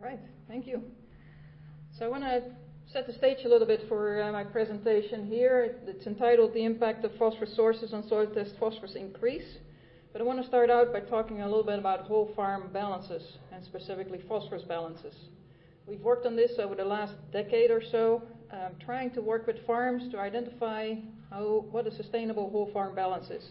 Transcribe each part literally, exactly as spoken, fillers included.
Right, thank you. So I want to set the stage a little bit for uh, my presentation here. It's entitled The Impact of Phosphorus Sources on Soil Test Phosphorus Increase. But I want to start out by talking a little bit about whole farm balances, and specifically phosphorus balances. We've worked on this over the last decade or so, um, trying to work with farms to identify how, what a sustainable whole farm balance is.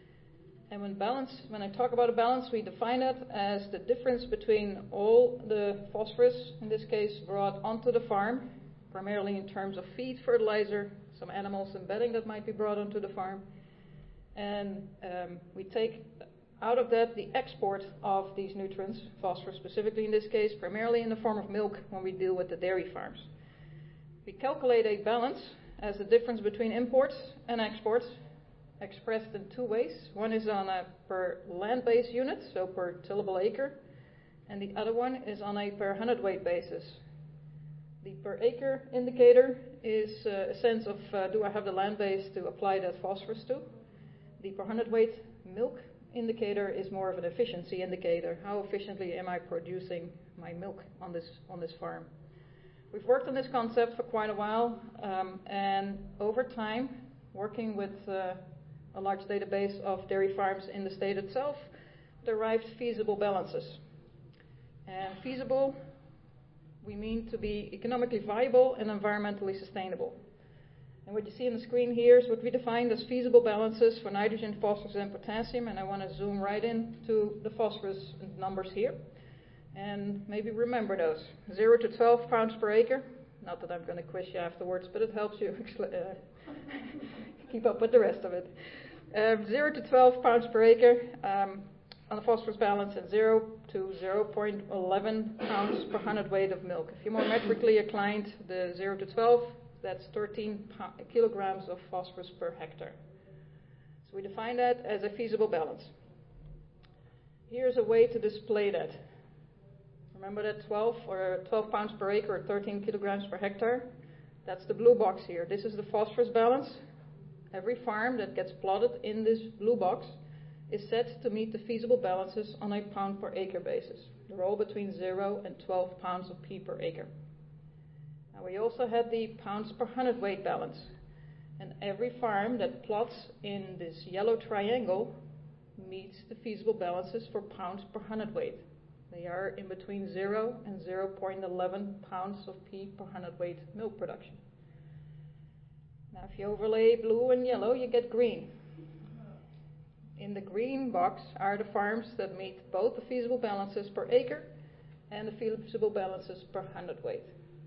And when balance, when I talk about a balance, we define it as the difference between all the phosphorus, in this case, brought onto the farm, primarily in terms of feed, fertilizer, some animals and bedding that might be brought onto the farm. And um, we take out of that the export of these nutrients, phosphorus specifically in this case, primarily in the form of milk when we deal with the dairy farms. We calculate a balance as the difference between imports and exports, expressed in two ways. One is on a per land-based unit, so per tillable acre, and the other one is on a per hundredweight basis. The per acre indicator is uh, a sense of uh, do I have the land base to apply that phosphorus to. The per hundredweight milk indicator is more of an efficiency indicator. How efficiently am I producing my milk on this on this farm? We've worked on this concept for quite a while, um, and over time, working with uh, a large database of dairy farms in the state itself, derived feasible balances. And feasible, we mean to be economically viable and environmentally sustainable. And what you see on the screen here is what we defined as feasible balances for nitrogen, phosphorus, and potassium. And I want to zoom right in to the phosphorus numbers here. And maybe remember those. zero to twelve pounds per acre. Not that I'm going to quiz you afterwards, but it helps you uh, keep up with the rest of it. Uh, zero to twelve pounds per acre um, on the phosphorus balance, and zero to zero point one one pounds per hundredweight of milk. If you're more metrically inclined, the zero to twelve, that's thirteen po- kilograms of phosphorus per hectare. So we define that as a feasible balance. Here's a way to display that. Remember that twelve or twelve pounds per acre or thirteen kilograms per hectare? That's the blue box here. This is the phosphorus balance. Every farm that gets plotted in this blue box is set to meet the feasible balances on a pound per acre basis. They're all between zero and twelve pounds of P per acre. Now we also had the pounds per hundredweight balance. And every farm that plots in this yellow triangle meets the feasible balances for pounds per hundredweight. They are in between zero and zero point one one pounds of P per hundredweight milk production. Now if you overlay blue and yellow, you get green. In the green box are the farms that meet both the feasible balances per acre and the feasible balances per hundredweight.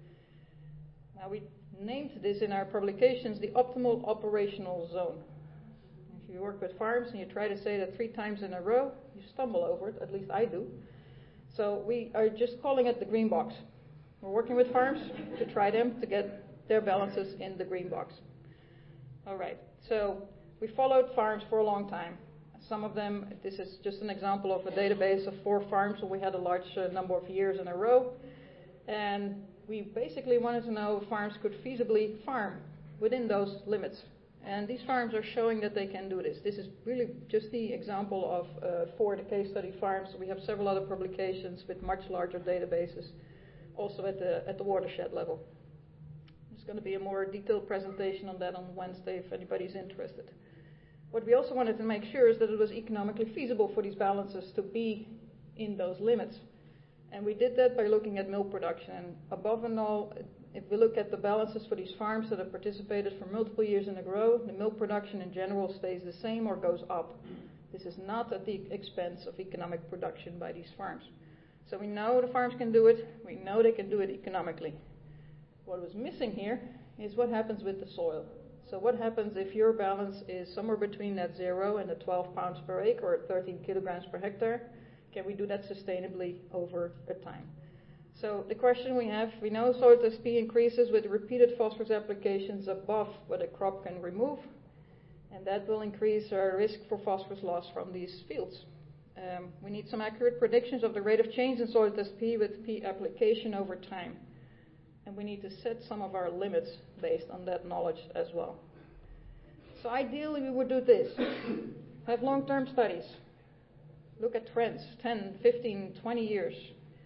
Now we named this in our publications the optimal operational zone. If you work with farms and you try to say that three times in a row, you stumble over it, at least I do. So we are just calling it the green box. We're working with farms to try them to get their balances in the green box. All right, so we followed farms for a long time. Some of them, this is just an example of a database of four farms where we had a large uh, number of years in a row. And we basically wanted to know if farms could feasibly farm within those limits. And these farms are showing that they can do this. This is really just the example of uh, four the case study farms. We have several other publications with much larger databases, also at the at the watershed level. There's going to be a more detailed presentation on that on Wednesday if anybody's interested. What we also wanted to make sure is that it was economically feasible for these balances to be in those limits. And we did that by looking at milk production. And above and all, if we look at the balances for these farms that have participated for multiple years in a row, the milk production in general stays the same or goes up. This is not at the expense of economic production by these farms. So we know the farms can do it. We know they can do it economically. What was missing here is what happens with the soil. So what happens if your balance is somewhere between that zero and the twelve pounds per acre or thirteen kilograms per hectare? Can we do that sustainably over a time? So the question we have, we know soil test P increases with repeated phosphorus applications above what a crop can remove, and that will increase our risk for phosphorus loss from these fields. Um, we need some accurate predictions of the rate of change in soil test P with P application over time. And we need to set some of our limits based on that knowledge as well. So ideally we would do this. Have long-term studies. Look at trends, ten, fifteen, twenty years.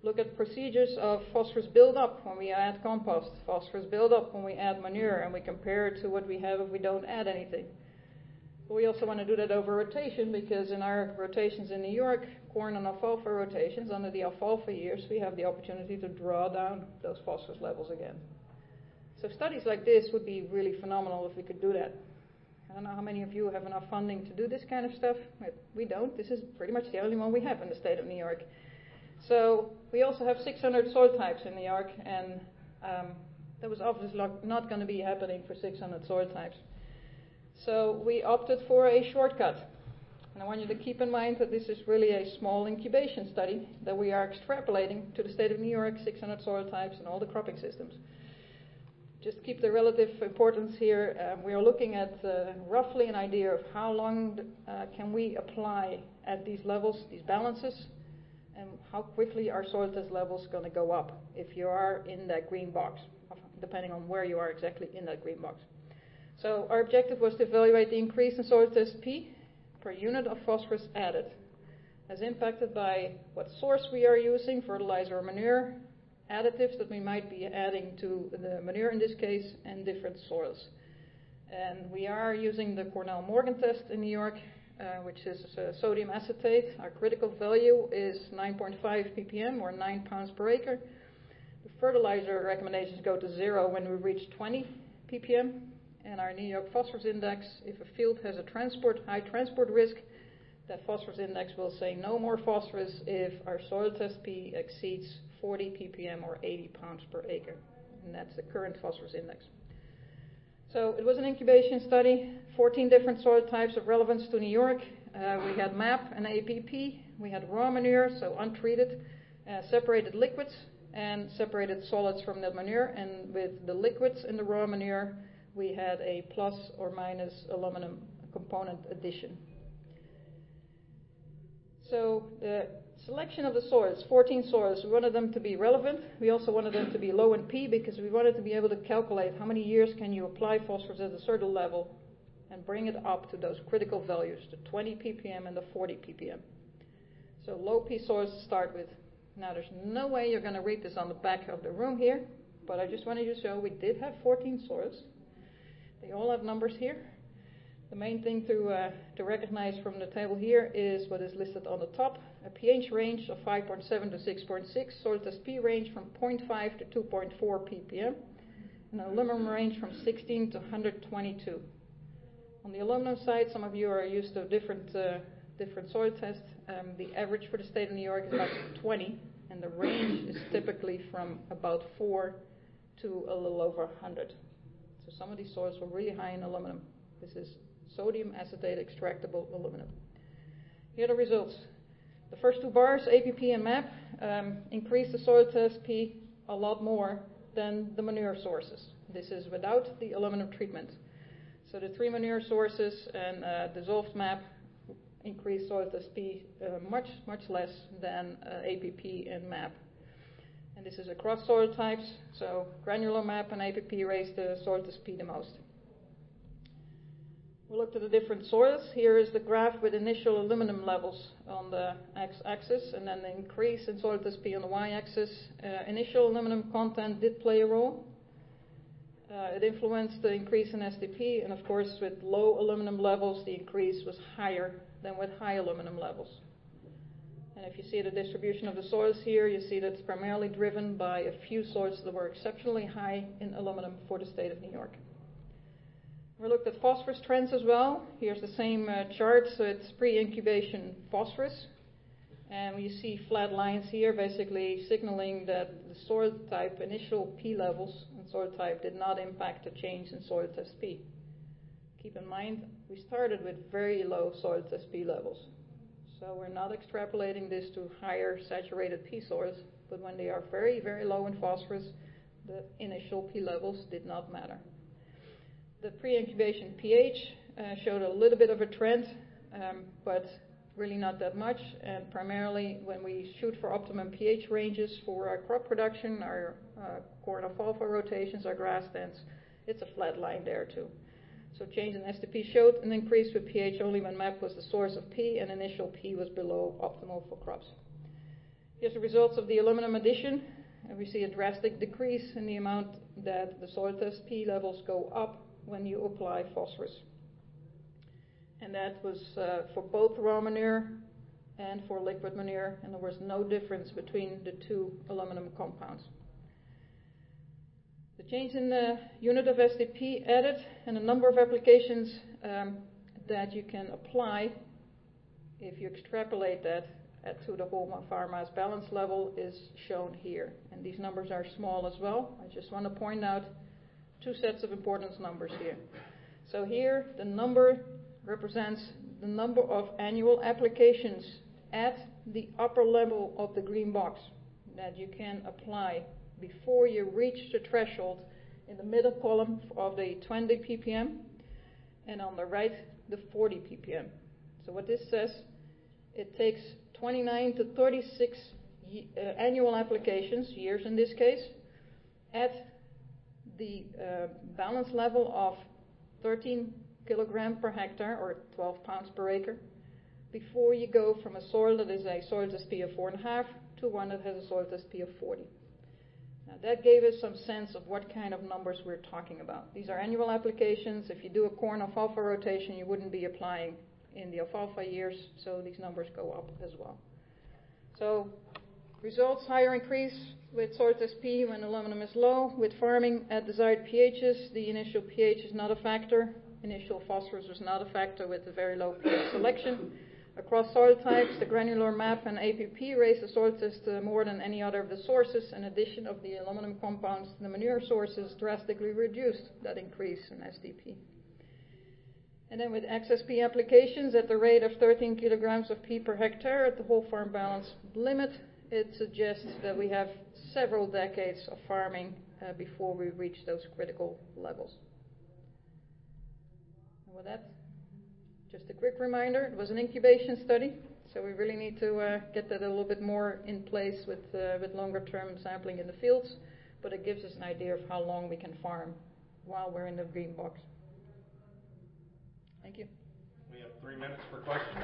Look at procedures of phosphorus buildup when we add compost, phosphorus buildup when we add manure, and we compare it to what we have if we don't add anything. But we also want to do that over rotation, because in our rotations in New York, corn and alfalfa rotations, under the alfalfa years, we have the opportunity to draw down those phosphorus levels again. So studies like this would be really phenomenal if we could do that. I don't know how many of you have enough funding to do this kind of stuff. We don't. This is pretty much the only one we have in the state of New York. So we also have six hundred soil types in New York, and um, that was obviously not going to be happening for six hundred soil types. So we opted for a shortcut. And I want you to keep in mind that this is really a small incubation study that we are extrapolating to the state of New York, six hundred soil types and all the cropping systems. Just keep the relative importance here. Um, we are looking at uh, roughly an idea of how long uh, can we apply at these levels, these balances, and how quickly are soil test levels going to go up if you are in that green box, depending on where you are exactly in that green box. So our objective was to evaluate the increase in soil test P per unit of phosphorus added, as impacted by what source we are using, fertilizer or manure, additives that we might be adding to the manure in this case, and different soils. And we are using the Cornell Morgan test in New York, uh, which is uh, sodium acetate. Our critical value is nine point five ppm, or nine pounds per acre. The fertilizer recommendations go to zero when we reach twenty ppm. And our New York phosphorus index, if a field has a transport, high transport risk, that phosphorus index will say no more phosphorus if our soil test P exceeds forty ppm, or eighty pounds per acre. And that's the current phosphorus index. So it was an incubation study, fourteen different soil types of relevance to New York. Uh, we had MAP and A P P. We had raw manure, so untreated, uh, separated liquids, and separated solids from that manure. And with the liquids in the raw manure, we had a plus or minus aluminum component addition. So the selection of the soils, fourteen soils, we wanted them to be relevant. We also wanted them to be low in P, because we wanted to be able to calculate how many years can you apply phosphorus at a certain level and bring it up to those critical values, the twenty ppm and the forty ppm. So low P soils to start with. Now there's no way you're going to read this on the back of the room here, but I just wanted to show we did have fourteen soils. They all have numbers here. The main thing to, uh, to recognize from the table here is what is listed on the top. A pH range of five point seven to six point six, soil test P range from zero point five to two point four ppm, and an aluminum range from sixteen to one hundred twenty-two. On the aluminum side, some of you are used to different, uh, different soil tests. Um, the average for the state of New York is about twenty, and the range is typically from about four to a little over one hundred. So some of these soils were really high in aluminum. This is sodium acetate extractable aluminum. Here are the results. The first two bars, A P P and MAP, um, increase the soil test P a lot more than the manure sources. This is without the aluminum treatment. So the three manure sources and uh, dissolved MAP increase soil test P uh, much, much less than uh, A P P and MAP. And this is across soil types, so granular MAP and A P P raise the soil test P the most. We looked at the different soils. Here is the graph with initial aluminum levels on the x-axis, and then the increase in soil test P on the y-axis. Uh, initial aluminum content did play a role. Uh, it influenced the increase in S T P, and of course with low aluminum levels the increase was higher than with high aluminum levels. And if you see the distribution of the soils here, you see that it's primarily driven by a few soils that were exceptionally high in aluminum for the state of New York. We looked at phosphorus trends as well. Here's the same uh, chart, so it's pre-incubation phosphorus. And you see flat lines here, basically signaling that the soil type initial P levels and soil type did not impact the change in soil test P. Keep in mind, we started with very low soil test P levels. So we're not extrapolating this to higher saturated P soils, but when they are very, very low in phosphorus, the initial P levels did not matter. The pre-incubation pH uh, showed a little bit of a trend, um, but really not that much. And primarily when we shoot for optimum pH ranges for our crop production, our uh, corn alfalfa rotations, our grass stands, it's a flat line there too. So change in S T P showed an increase with pH only when MAP was the source of P and initial P was below optimal for crops. Here's the results of the aluminum addition, and we see a drastic decrease in the amount that the soil test P levels go up when you apply phosphorus. And that was uh, for both raw manure and for liquid manure, and there was no difference between the two aluminum compounds. The change in the unit of S T P added and a number of applications um, that you can apply if you extrapolate that at, to the whole farm mass balance level is shown here. And these numbers are small as well. I just want to point out two sets of importance numbers here. So here the number represents the number of annual applications at the upper level of the green box that you can apply before you reach the threshold in the middle column of the twenty p p m and on the right the forty p p m. So what this says, it takes twenty-nine to thirty-six uh, annual applications, years in this case, at the uh, balance level of thirteen kilogram per hectare or twelve pounds per acre before you go from a soil that is a soil test P of four point five to one that has a soil test P of forty. Now that gave us some sense of what kind of numbers we're talking about. These are annual applications. If you do a corn alfalfa rotation, you wouldn't be applying in the alfalfa years, so these numbers go up as well. So results, higher increase with soil test P when aluminum is low. With farming at desired pHs, the initial pH is not a factor. Initial phosphorus was not a factor with the very low pH selection. Across soil types, the granular map and A P P raised the soil test uh, more than any other of the sources. In addition of the aluminum compounds, the manure sources drastically reduced that increase in S T P. And then with X S P applications at the rate of thirteen kilograms of P per hectare at the whole farm balance limit, it suggests that we have several decades of farming uh, before we reach those critical levels. And with that, just a quick reminder, it was an incubation study, so we really need to uh, get that a little bit more in place with, uh, with longer term sampling in the fields, but it gives us an idea of how long we can farm while we're in the green box. Thank you. We have three minutes for questions.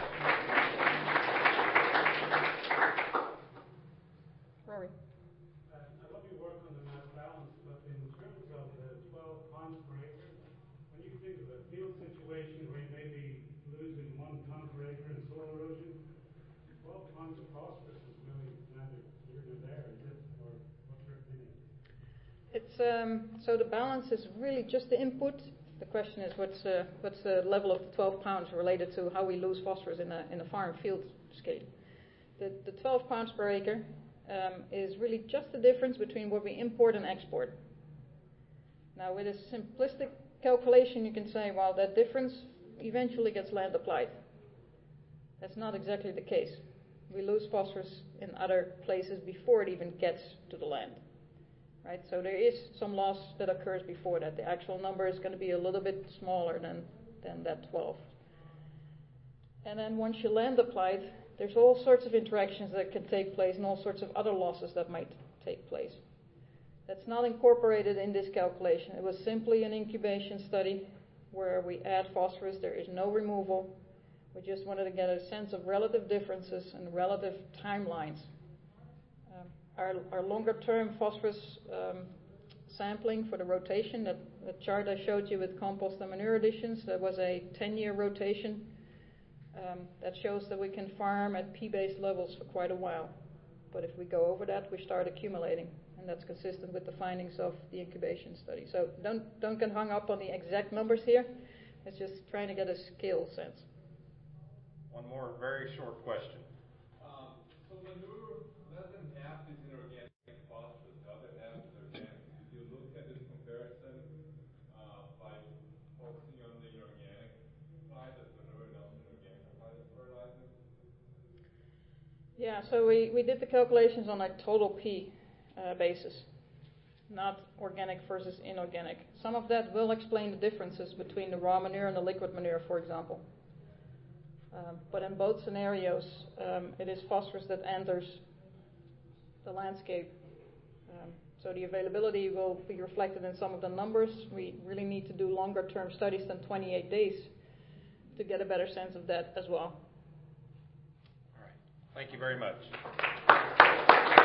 Rory. Uh, I love your work on the mass balance, but in terms of the twelve pounds per acre, when you think of a field situation where you may be losing one ton per acre in soil erosion, twelve pounds of phosphorus is really neither here nor there, is it? Or what's your opinion? It's um, so the balance is really just the input. The question is what's uh, what's the level of the twelve pounds related to how we lose phosphorus in a in a farm field scale. The the twelve pounds per acre um, is really just the difference between what we import and export. Now with a simplistic calculation, you can say, well, that difference eventually gets land applied. That's not exactly the case. We lose phosphorus in other places before it even gets to the land. Right? So there is some loss that occurs before that. The actual number is going to be a little bit smaller than, than that twelve. And then once you land applied, there's all sorts of interactions that can take place and all sorts of other losses that might take place. That's not incorporated in this calculation. It was simply an incubation study where we add phosphorus. There is no removal. We just wanted to get a sense of relative differences and relative timelines. Um, our, our longer-term phosphorus um, sampling for the rotation, that, that chart I showed you with compost and manure additions, that was a ten-year rotation. Um, that shows that we can farm at P-based levels for quite a while. But if we go over that, we start accumulating. And that's consistent with the findings of the incubation study. So don't don't get hung up on the exact numbers here. It's just trying to get a scale sense. One more very short question. Um, so manure, less than half is inorganic phosphorus, the other half is organic. Did you look at this comparison uh, by focusing on the inorganic side of manure and also inorganic fertilizer? Yeah, so we, we did the calculations on a total P Uh, basis, not organic versus inorganic. Some of that will explain the differences between the raw manure and the liquid manure, for example. Um, but in both scenarios, um, it is phosphorus that enters the landscape. Um, so the availability will be reflected in some of the numbers. We really need to do longer term studies than twenty-eight days to get a better sense of that as well. All right. Thank you very much.